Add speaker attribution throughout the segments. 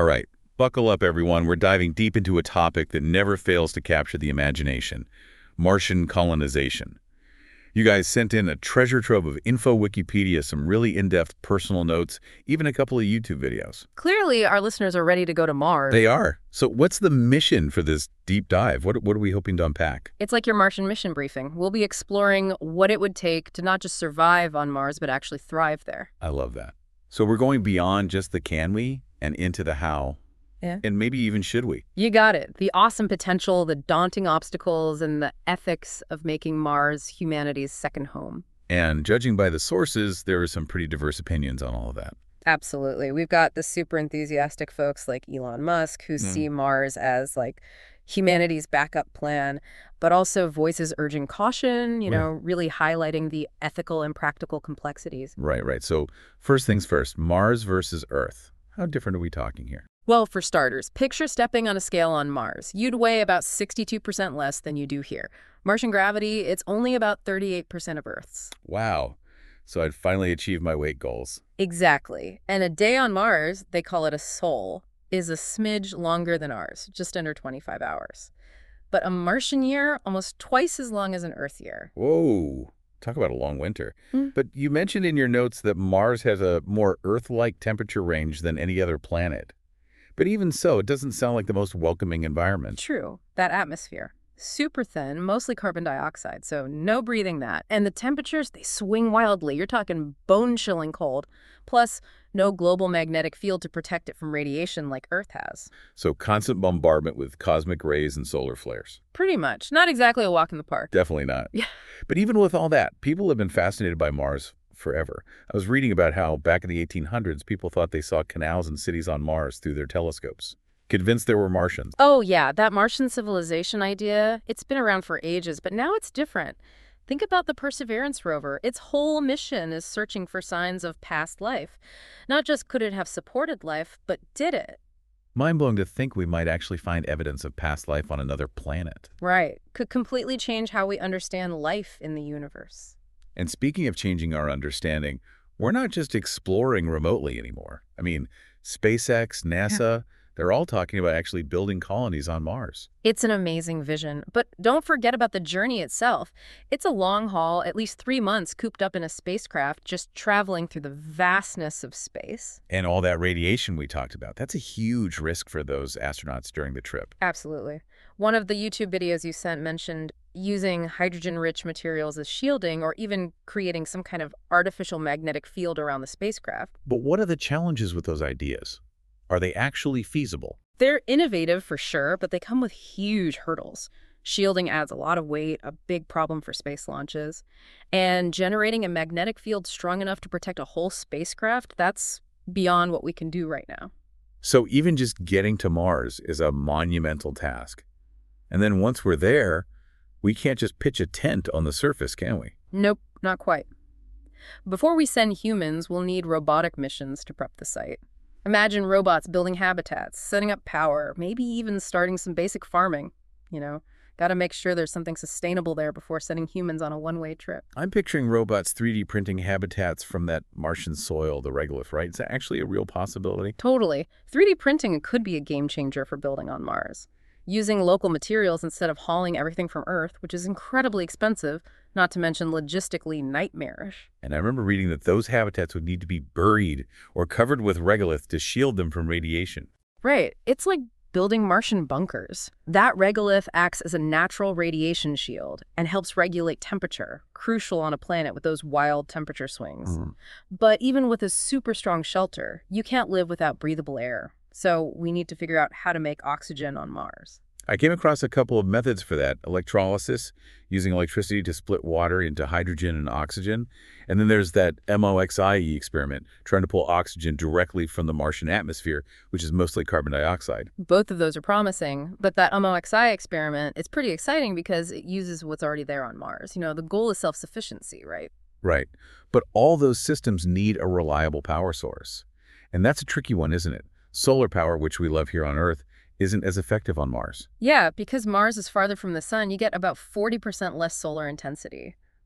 Speaker 1: All right, buckle up, everyone. We're diving deep into a topic that never fails to capture the imagination: Martian colonization. You guys sent in a treasure trove of info, Wikipedia, some really in-depth personal notes, even a couple of YouTube videos.
Speaker 2: Clearly, our listeners are ready to go to Mars.
Speaker 1: They are. So what's the mission for this deep dive? What are we hoping to unpack?
Speaker 2: It's like your Martian mission briefing. We'll be exploring what it would take to not just survive on Mars, but actually thrive there.
Speaker 1: I love that. So we're going beyond just the can we and into the how.
Speaker 2: Yeah.
Speaker 1: And maybe even should we?
Speaker 2: You got it. The awesome potential, the daunting obstacles, and the ethics of making Mars humanity's second home.
Speaker 1: And judging by the sources, there are some pretty diverse opinions on all of that.
Speaker 2: Absolutely. We've got the super enthusiastic folks like Elon Musk who see Mars as like humanity's backup plan, but also voices urging caution, really highlighting the ethical and practical complexities.
Speaker 1: Right. So first things first, Mars versus Earth. How different are we talking here?
Speaker 2: Well, for starters, picture stepping on a scale on Mars. You'd weigh about 62% less than you do here. Martian gravity, it's only about 38% of Earth's.
Speaker 1: Wow. So I'd finally achieved my weight goals.
Speaker 2: Exactly. And a day on Mars, they call it a sol, is a smidge longer than ours, just under 25 hours. But a Martian year, almost twice as long as an Earth year.
Speaker 1: Whoa. Talk about a long winter. But you mentioned in your notes that Mars has a more Earth-like temperature range than any other planet. But even so, it doesn't sound like the most welcoming environment.
Speaker 2: True. That atmosphere. Super thin, mostly carbon dioxide, so no breathing that. And the temperatures, they swing wildly. You're talking bone-chilling cold. Plus, no global magnetic field to protect it from radiation like Earth has.
Speaker 1: So constant bombardment with cosmic rays and solar flares.
Speaker 2: Pretty much. Not exactly a walk in the park.
Speaker 1: Definitely not.
Speaker 2: Yeah.
Speaker 1: But even with all that, people have been fascinated by Mars forever. I was reading about how back in the 1800s, people thought they saw canals and cities on Mars through their telescopes, convinced there were Martians.
Speaker 2: Oh, yeah, that Martian civilization idea, it's been around for ages, but now it's different. Think about the Perseverance rover. Its whole mission is searching for signs of past life. Not just could it have supported life, but did it?
Speaker 1: Mind-blowing to think we might actually find evidence of past life on another planet.
Speaker 2: Right. Could completely change how we understand life in the universe.
Speaker 1: And speaking of changing our understanding, we're not just exploring remotely anymore. I mean, SpaceX, NASA, they're all talking about actually building colonies on Mars.
Speaker 2: It's an amazing vision. But don't forget about the journey itself. It's a long haul, at least 3 months cooped up in a spacecraft, just traveling through the vastness of space.
Speaker 1: And all that radiation we talked about, that's a huge risk for those astronauts during the trip.
Speaker 2: Absolutely. One of the YouTube videos you sent mentioned using hydrogen-rich materials as shielding or even creating some kind of artificial magnetic field around the spacecraft.
Speaker 1: But what are the challenges with those ideas? Are they actually feasible?
Speaker 2: They're innovative for sure, but they come with huge hurdles. Shielding adds a lot of weight, a big problem for space launches. And generating a magnetic field strong enough to protect a whole spacecraft, that's beyond what we can do right now.
Speaker 1: So even just getting to Mars is a monumental task. And then once we're there, we can't just pitch a tent on the surface, can we?
Speaker 2: Nope, not quite. Before we send humans, we'll need robotic missions to prep the site. Imagine robots building habitats, setting up power, maybe even starting some basic farming. Gotta make sure there's something sustainable there before sending humans on a one-way trip.
Speaker 1: I'm picturing robots 3D printing habitats from that Martian soil, the regolith, right? Is that actually a real possibility?
Speaker 2: Totally. 3D printing could be a game changer for building on Mars. Using local materials instead of hauling everything from Earth, which is incredibly expensive, not to mention logistically nightmarish.
Speaker 1: And I remember reading that those habitats would need to be buried or covered with regolith to shield them from radiation.
Speaker 2: Right. It's like building Martian bunkers. That regolith acts as a natural radiation shield and helps regulate temperature, crucial on a planet with those wild temperature swings. But even with a super strong shelter, you can't live without breathable air. So we need to figure out how to make oxygen on Mars.
Speaker 1: I came across a couple of methods for that. Electrolysis, using electricity to split water into hydrogen and oxygen. And then there's that MOXIE experiment, trying to pull oxygen directly from the Martian atmosphere, which is mostly carbon dioxide.
Speaker 2: Both of those are promising, but that MOXIE experiment is pretty exciting because it uses what's already there on Mars. The goal is self-sufficiency, right?
Speaker 1: Right. But all those systems need a reliable power source. And that's a tricky one, isn't it? Solar power, which we love here on Earth, isn't as effective on Mars.
Speaker 2: Yeah, because Mars is farther from the sun, you get about 40% less solar intensity.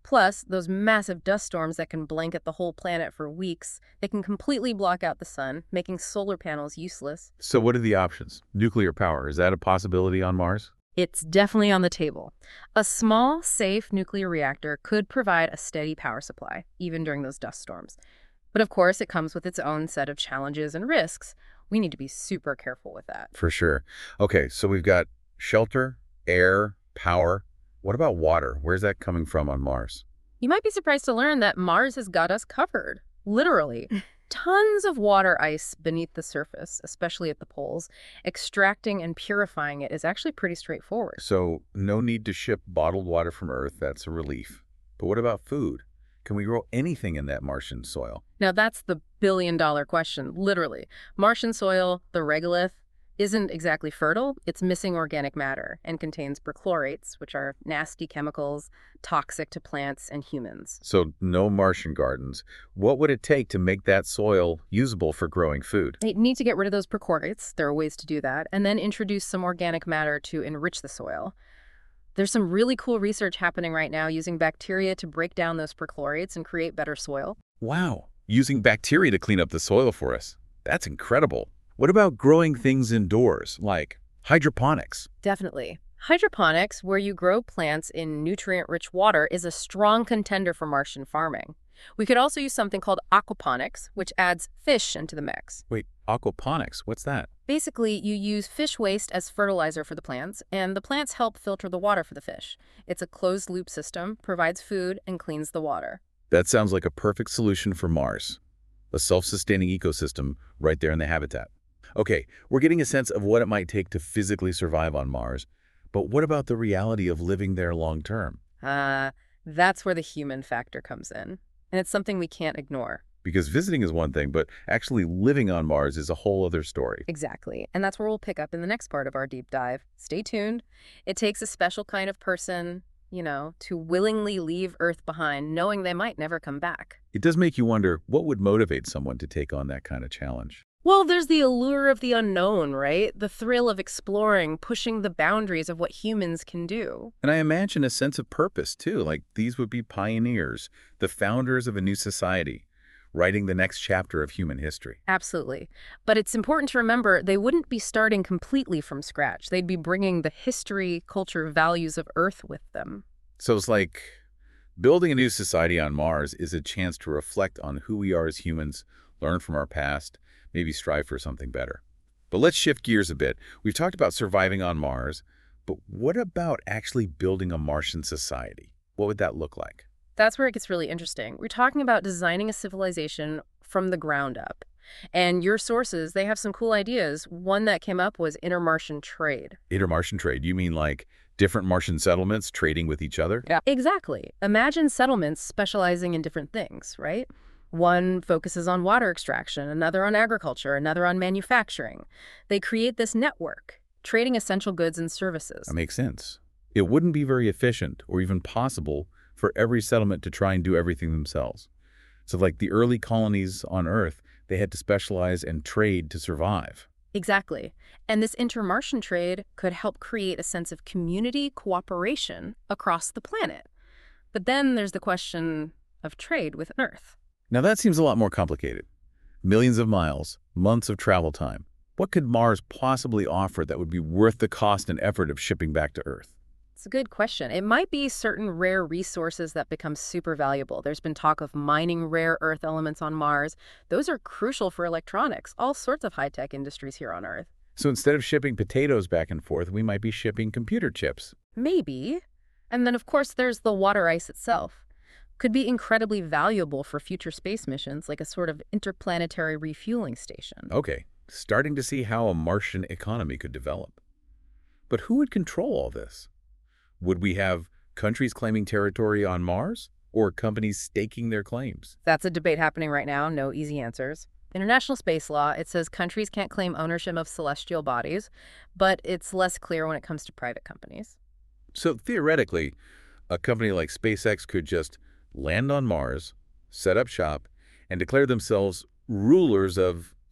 Speaker 2: Plus, those massive dust storms that can blanket the whole planet for weeks, they can completely block out the sun, making solar panels useless.
Speaker 1: So what are the options? Nuclear power, is that a possibility on Mars?
Speaker 2: It's definitely on the table. A small, safe nuclear reactor could provide a steady power supply, even during those dust storms. But of course, it comes with its own set of challenges and risks. We need to be super careful with that.
Speaker 1: For sure. Okay, so we've got shelter, air, power. What about water? Where's that coming from on Mars?
Speaker 2: You might be surprised to learn that Mars has got us covered. Literally. Tons of water ice beneath the surface, especially at the poles. Extracting and purifying it is actually pretty straightforward.
Speaker 1: So no need to ship bottled water from Earth. That's a relief. But what about food? Can we grow anything in that Martian soil?
Speaker 2: Now that's the billion-dollar question, literally. Martian soil, the regolith, isn't exactly fertile. It's missing organic matter and contains perchlorates, which are nasty chemicals toxic to plants and humans.
Speaker 1: So no Martian gardens. What would it take to make that soil usable for growing food?
Speaker 2: They need to get rid of those perchlorates. There are ways to do that. And then introduce some organic matter to enrich the soil. There's some really cool research happening right now using bacteria to break down those perchlorates and create better soil.
Speaker 1: Wow, using bacteria to clean up the soil for us. That's incredible. What about growing things indoors, like hydroponics?
Speaker 2: Definitely. Hydroponics, where you grow plants in nutrient-rich water, is a strong contender for Martian farming. We could also use something called aquaponics, which adds fish into the mix.
Speaker 1: Wait, aquaponics, what's that?
Speaker 2: Basically, you use fish waste as fertilizer for the plants, and the plants help filter the water for the fish. It's a closed-loop system, provides food, and cleans the water.
Speaker 1: That sounds like a perfect solution for Mars. A self-sustaining ecosystem right there in the habitat. Okay, we're getting a sense of what it might take to physically survive on Mars, but what about the reality of living there long-term?
Speaker 2: That's where the human factor comes in, and it's something we can't ignore.
Speaker 1: Because visiting is one thing, but actually living on Mars is a whole other story.
Speaker 2: Exactly, and that's where we'll pick up in the next part of our deep dive. Stay tuned. It takes a special kind of person, to willingly leave Earth behind, knowing they might never come back.
Speaker 1: It does make you wonder, what would motivate someone to take on that kind of challenge?
Speaker 2: Well, there's the allure of the unknown, right? The thrill of exploring, pushing the boundaries of what humans can do.
Speaker 1: And I imagine a sense of purpose, too. Like these would be pioneers, the founders of a new society, writing the next chapter of human history.
Speaker 2: Absolutely. But it's important to remember they wouldn't be starting completely from scratch. They'd be bringing the history, culture, values of Earth with them.
Speaker 1: So it's like building a new society on Mars is a chance to reflect on who we are as humans, learn from our past, maybe strive for something better. But let's shift gears a bit. We've talked about surviving on Mars, but what about actually building a Martian society? What would that look like?
Speaker 2: That's where it gets really interesting. We're talking about designing a civilization from the ground up. And your sources, they have some cool ideas. One that came up was intermartian trade.
Speaker 1: Intermartian trade? You mean like different Martian settlements trading with each other?
Speaker 2: Yeah. Exactly. Imagine settlements specializing in different things, right? One focuses on water extraction, another on agriculture, another on manufacturing. They create this network, trading essential goods and services.
Speaker 1: That makes sense. It wouldn't be very efficient or even possible for every settlement to try and do everything themselves. So like the early colonies on Earth, they had to specialize and trade to survive.
Speaker 2: Exactly. And this intermartian trade could help create a sense of community cooperation across the planet. But then there's the question of trade with Earth.
Speaker 1: Now that seems a lot more complicated. Millions of miles, months of travel time. What could Mars possibly offer that would be worth the cost and effort of shipping back to Earth?
Speaker 2: It's a good question. It might be certain rare resources that become super valuable. There's been talk of mining rare earth elements on Mars. Those are crucial for electronics, all sorts of high-tech industries here on Earth.
Speaker 1: So instead of shipping potatoes back and forth, we might be shipping computer chips.
Speaker 2: Maybe. And then, of course, there's the water ice itself. Could be incredibly valuable for future space missions, like a sort of interplanetary refueling station.
Speaker 1: Okay, starting to see how a Martian economy could develop. But who would control all this? Would we have countries claiming territory on Mars, or companies staking their claims?
Speaker 2: That's a debate happening right now, no easy answers. International space law, it says countries can't claim ownership of celestial bodies, but it's less clear when it comes to private companies.
Speaker 1: So theoretically, a company like SpaceX could just land on Mars, set up shop, and declare themselves rulers of,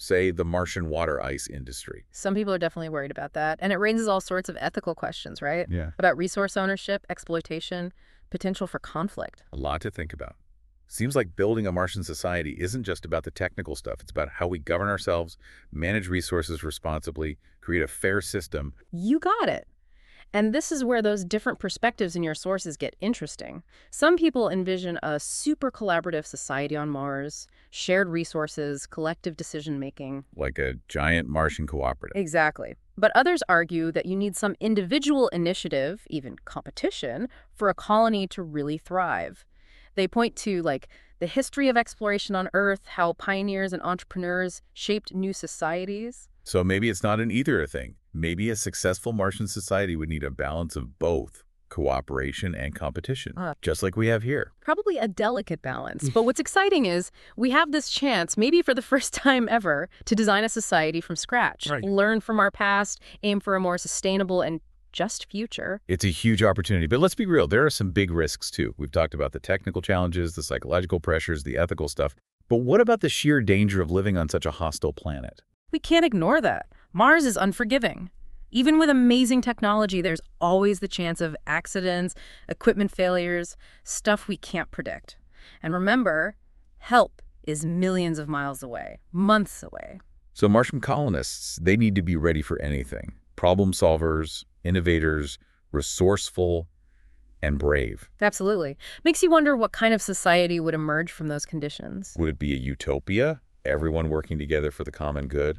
Speaker 1: say, the Martian water ice industry?
Speaker 2: Some people are definitely worried about that. And it raises all sorts of ethical questions, right?
Speaker 1: Yeah.
Speaker 2: About resource ownership, exploitation, potential for conflict.
Speaker 1: A lot to think about. Seems like building a Martian society isn't just about the technical stuff. It's about how we govern ourselves, manage resources responsibly, create a fair system.
Speaker 2: You got it. And this is where those different perspectives in your sources get interesting. Some people envision a super collaborative society on Mars, shared resources, collective decision-making.
Speaker 1: Like a giant Martian cooperative.
Speaker 2: Exactly. But others argue that you need some individual initiative, even competition, for a colony to really thrive. They point to, like, the history of exploration on Earth, how pioneers and entrepreneurs shaped new societies.
Speaker 1: So maybe it's not an either thing. Maybe a successful Martian society would need a balance of both cooperation and competition, just like we have here.
Speaker 2: Probably a delicate balance. But what's exciting is we have this chance, maybe for the first time ever, to design a society from scratch.
Speaker 1: Right.
Speaker 2: Learn from our past, aim for a more sustainable and just future.
Speaker 1: It's a huge opportunity, but let's be real. There are some big risks, too. We've talked about the technical challenges, the psychological pressures, the ethical stuff. But what about the sheer danger of living on such a hostile planet?
Speaker 2: We can't ignore that. Mars is unforgiving. Even with amazing technology, there's always the chance of accidents, equipment failures, stuff we can't predict. And remember, help is millions of miles away, months away.
Speaker 1: So Martian colonists, they need to be ready for anything. Problem solvers, innovators, resourceful, and brave.
Speaker 2: Absolutely. Makes you wonder what kind of society would emerge from those conditions.
Speaker 1: Would it be a utopia, everyone working together for the common good?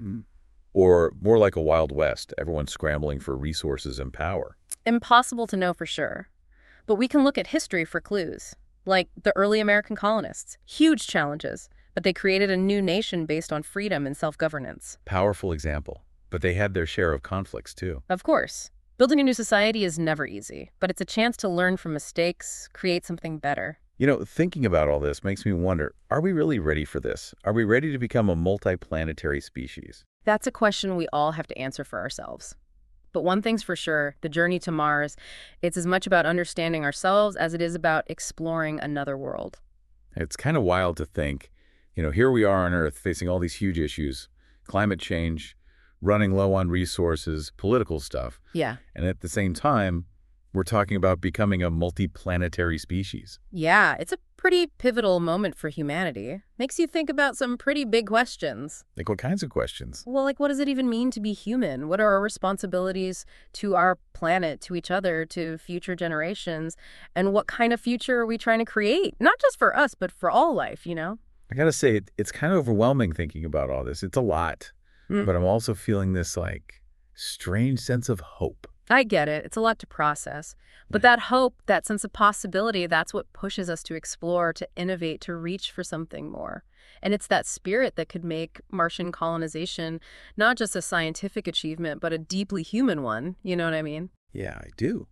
Speaker 1: Or more like a Wild West, everyone scrambling for resources and power?
Speaker 2: Impossible to know for sure. But we can look at history for clues. Like the early American colonists. Huge challenges, but they created a new nation based on freedom and self-governance.
Speaker 1: Powerful example. But they had their share of conflicts, too.
Speaker 2: Of course. Building a new society is never easy, but it's a chance to learn from mistakes, create something better.
Speaker 1: You know, thinking about all this makes me wonder, are we really ready for this? Are we ready to become a multiplanetary species?
Speaker 2: That's a question we all have to answer for ourselves. But one thing's for sure, the journey to Mars, it's as much about understanding ourselves as it is about exploring another world.
Speaker 1: It's kind of wild to think, here we are on Earth facing all these huge issues, climate change, running low on resources, political stuff.
Speaker 2: Yeah.
Speaker 1: And at the same time, we're talking about becoming a multiplanetary species.
Speaker 2: Yeah, it's a pretty pivotal moment for humanity. Makes you think about some pretty big questions.
Speaker 1: Like what kinds of questions?
Speaker 2: Well, like what does it even mean to be human? What are our responsibilities to our planet, to each other, to future generations? And what kind of future are we trying to create? Not just for us, but for all life,
Speaker 1: I gotta say, it's kind of overwhelming thinking about all this. It's a lot. But I'm also feeling this, strange sense of hope.
Speaker 2: I get it. It's a lot to process. But that hope, that sense of possibility, that's what pushes us to explore, to innovate, to reach for something more. And it's that spirit that could make Martian colonization not just a scientific achievement, but a deeply human one. You know what I mean?
Speaker 1: Yeah, I do.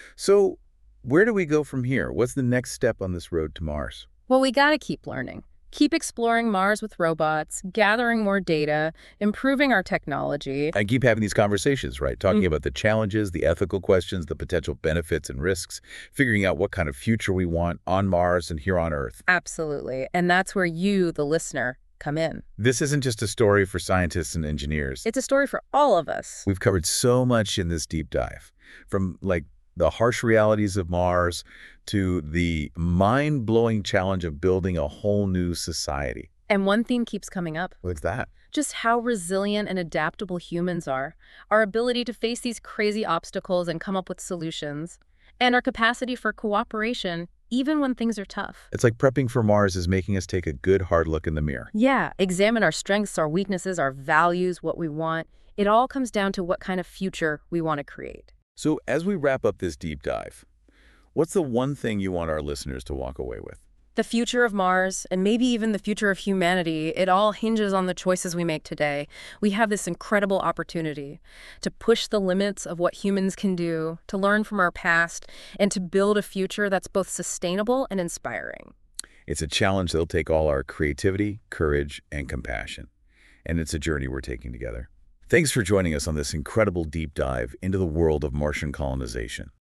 Speaker 1: So where do we go from here? What's the next step on this road to Mars?
Speaker 2: Well, we gotta keep learning. Keep exploring Mars with robots, gathering more data, improving our technology.
Speaker 1: I keep having these conversations, right? Talking about the challenges, the ethical questions, the potential benefits and risks, figuring out what kind of future we want on Mars and here on Earth.
Speaker 2: Absolutely. And that's where you, the listener, come in.
Speaker 1: This isn't just a story for scientists and engineers.
Speaker 2: It's a story for all of us.
Speaker 1: We've covered so much in this deep dive, from the harsh realities of Mars to the mind-blowing challenge of building a whole new society.
Speaker 2: And one theme keeps coming up.
Speaker 1: What's that?
Speaker 2: Just how resilient and adaptable humans are. Our ability to face these crazy obstacles and come up with solutions. And our capacity for cooperation, even when things are tough.
Speaker 1: It's like prepping for Mars is making us take a good hard look in the mirror.
Speaker 2: Yeah, examine our strengths, our weaknesses, our values, what we want. It all comes down to what kind of future we want to create.
Speaker 1: So as we wrap up this deep dive, what's the one thing you want our listeners to walk away with?
Speaker 2: The future of Mars, and maybe even the future of humanity, it all hinges on the choices we make today. We have this incredible opportunity to push the limits of what humans can do, to learn from our past, and to build a future that's both sustainable and inspiring.
Speaker 1: It's a challenge that'll take all our creativity, courage, and compassion. And it's a journey we're taking together. Thanks for joining us on this incredible deep dive into the world of Martian colonization.